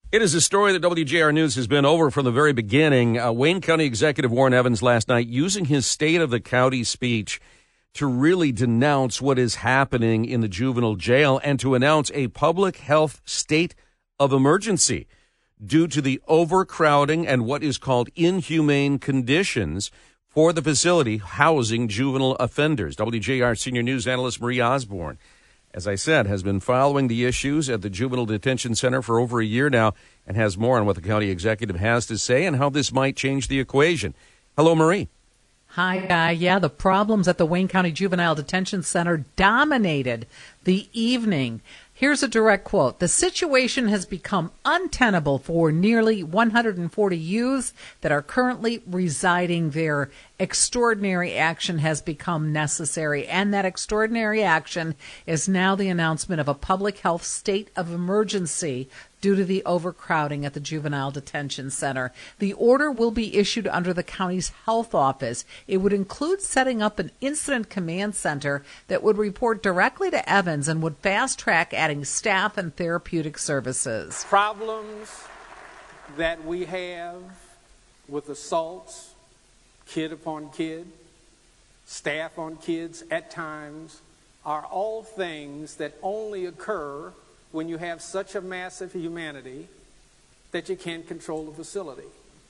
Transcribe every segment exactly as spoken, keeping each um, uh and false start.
It is a story that W J R News has been over from the very beginning. Uh, Wayne County Executive Warren Evans last night using his State of the County speech to really denounce what is happening in the juvenile jail and to announce a public health state of emergency due to the overcrowding and what is called inhumane conditions for the facility housing juvenile offenders. W J R senior news analyst Marie Osborne, as I said, has been following the issues at the Juvenile Detention Center for over a year now and has more on what the county executive has to say and how this might change the equation. Hello, Marie. Hi, Guy. Yeah, the problems at the Wayne County Juvenile Detention Center dominated the evening. Here's a direct quote. The situation has become untenable for nearly one hundred forty youths that are currently residing there. Extraordinary action has become necessary, and that extraordinary action is now the announcement of a public health state of emergency due to the overcrowding at the Juvenile Detention Center. The order will be issued under the county's health office. It would include setting up an incident command center that would report directly to Evans and would fast-track adding staff and therapeutic services. Problems that we have with assaults, kid upon kid, staff on kids at times, are all things that only occur when you have such a massive humanity that you can't control the facility.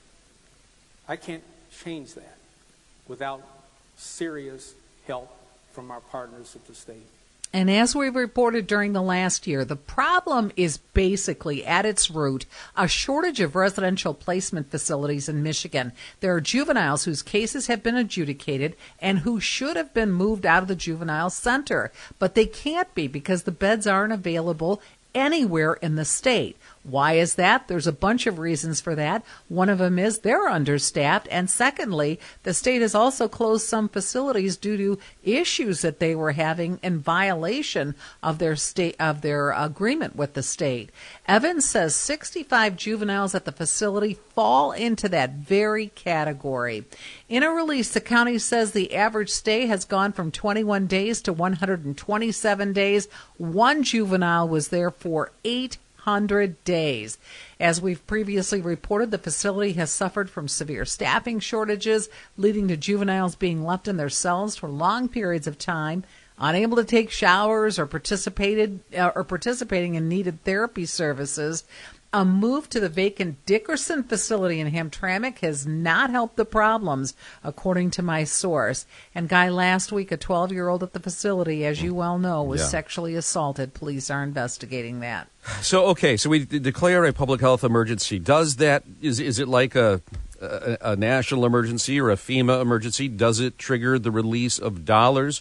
I can't change that without serious help from our partners at the state. And as we reported during the last year, the problem is basically, at its root, a shortage of residential placement facilities in Michigan. There are juveniles whose cases have been adjudicated and who should have been moved out of the juvenile center, but they can't be because the beds aren't available anywhere in the state. Why is that? There's a bunch of reasons for that. One of them is they're understaffed. And secondly, the state has also closed some facilities due to issues that they were having in violation of their state of their agreement with the state. Evans says sixty-five juveniles at the facility fall into that very category. In a release, the county says the average stay has gone from twenty-one days to one hundred twenty-seven days. One juvenile was there for eight hundred days. As we've previously reported, the facility has suffered from severe staffing shortages, leading to juveniles being left in their cells for long periods of time, unable to take showers or participated uh, or participating in needed therapy services. A move to the vacant Dickerson facility in Hamtramck has not helped the problems, according to my source. And, Guy, last week, a twelve-year-old at the facility, as you well know, was yeah. sexually assaulted. Police are investigating that. So, okay, so we d- declare a public health emergency. Does that, is, is it like a, a, a national emergency or a FEMA emergency? Does it trigger the release of dollars?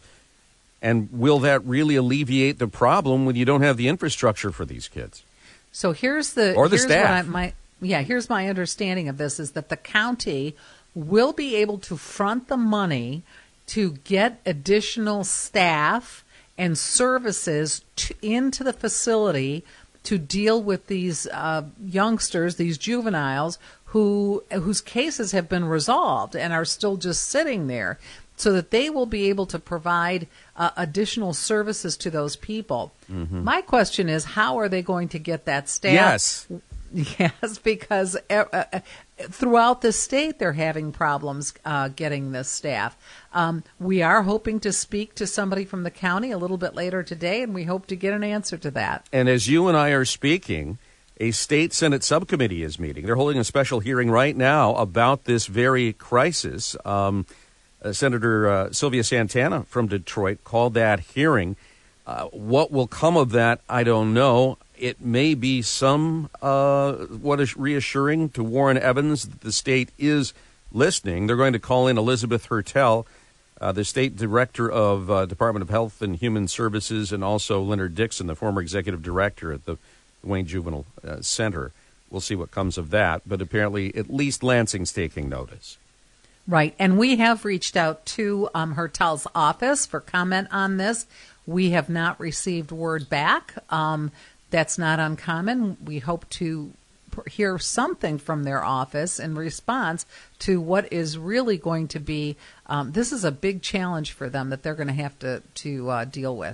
And will that really alleviate the problem when you don't have the infrastructure for these kids? So here's the or the here's staff. What I, my yeah here's my understanding of this is that the county will be able to front the money to get additional staff and services to, into the facility to deal with these uh, youngsters, these juveniles who whose cases have been resolved and are still just sitting there, so that they will be able to provide uh, additional services to those people. Mm-hmm. My question is, how are they going to get that staff? Yes. Yes, because uh, uh, throughout the state they're having problems uh, getting this staff. Um, we are hoping to speak to somebody from the county a little bit later today, and we hope to get an answer to that. And as you and I are speaking, a state Senate subcommittee is meeting. They're holding a special hearing right now about this very crisis. Um Uh, Senator uh, Sylvia Santana from Detroit called that hearing. Uh, what will come of that, I don't know. It may be some uh, what is reassuring to Warren Evans that the state is listening. They're going to call in Elizabeth Hertel, uh, the state director of uh, Department of Health and Human Services, and also Leonard Dixon, the former executive director at the Wayne Juvenile uh, Center. We'll see what comes of that. But apparently at least Lansing's taking notice. Right, and we have reached out to um, Hertel's office for comment on this. We have not received word back. Um, that's not uncommon. We hope to hear something from their office in response to what is really going to be, um, this is a big challenge for them that they're going to have to, to uh, deal with.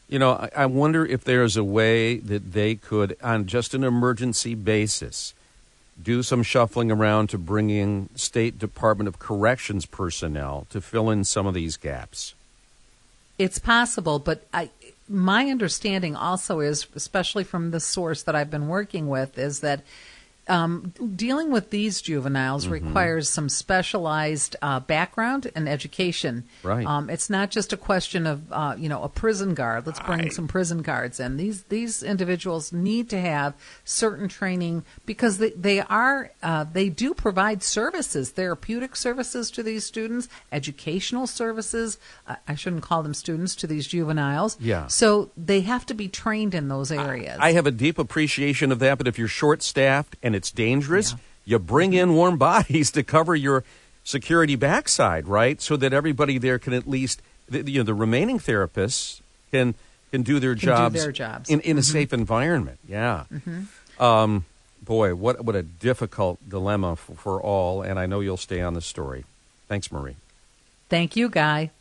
You know, I, I wonder if there's a way that they could, on just an emergency basis, do some shuffling around to bring in State Department of Corrections personnel to fill in some of these gaps. It's possible, but I, my understanding also is, especially from the source that I've been working with, is that Um, dealing with these juveniles mm-hmm. requires some specialized uh, background and education. Right. Um, it's not just a question of, uh, you know, a prison guard. Let's bring I... some prison guards in. These these individuals need to have certain training because they, they are uh, they do provide services, therapeutic services to these students, educational services. Uh, I shouldn't call them students, to these juveniles. Yeah. So they have to be trained in those areas. I, I have a deep appreciation of that, but if you're short-staffed and it's dangerous, yeah. you bring in warm bodies to cover your security backside, right? So that everybody there can at least, the, you know, the remaining therapists can can do their can jobs, do their jobs. in, in mm-hmm. a safe environment. Yeah. Mm-hmm. Um, boy, what what a difficult dilemma for, for all, and I know you'll stay on the story. Thanks, Marie. Thank you, Guy.